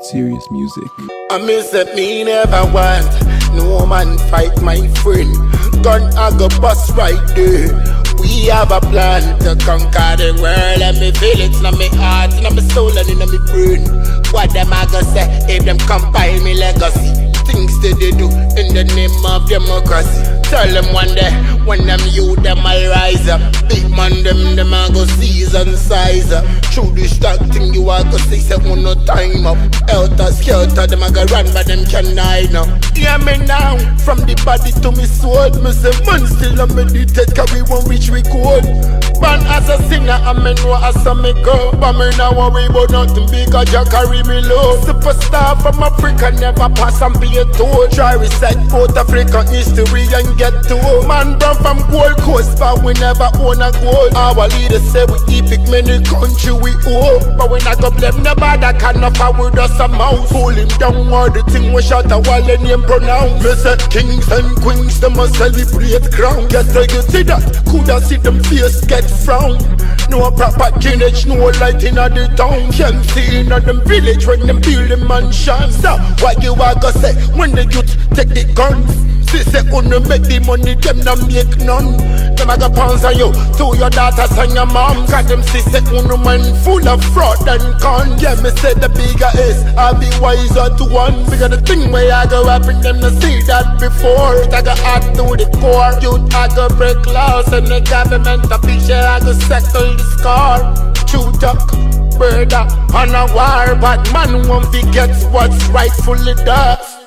Serious music. I miss that me never want no man fight my friend. Gun I go bust right there. We have a plan to conquer the world, and me feel it in my heart, in my soul and in my brain. What them I go say if them compile me legacy? Things that they do in the name of democracy. Tell them one day when them youth them will rise up. Big man them I go seize and size up. Through this dark thing you are go see say no time up. Helter skelter them I go run but them can hide now. Hear me now, from the body to me soul. Me say man still a meditate cause we won't reach we cold. Born as a singer and me know as a me go. But me now worry about nothing because you carry me low. Superstar from Africa never pass and be a tool. Try recite South Africa history and get to man born from Gold Coast but we never own a gold. Our leaders say we epic many country we owe. But when I go blame nobody can not forward us a mouse. Pull him down or the thing we shot a wall and name pronounce. Me say kings and queens them must celebrate crown. Yes I you see that, coulda see them face get frown. No proper drainage, no light in the town. Can't see in them village when them build the mansion. So what you are gonna say when the youth take the guns? See say wanna make the money, them not make none. Them a go pounds on you, to your daughters and your mom. Cause them see say wanna man full of fraud and con. Yeah, me say the bigger is, I'll be wiser to one. Because the thing where I go up in them to see that before. I go add to the core, youth I go break laws. And the government official I go settle the score. True talk, murder, on a war. But man won't forget what's rightfully theirs.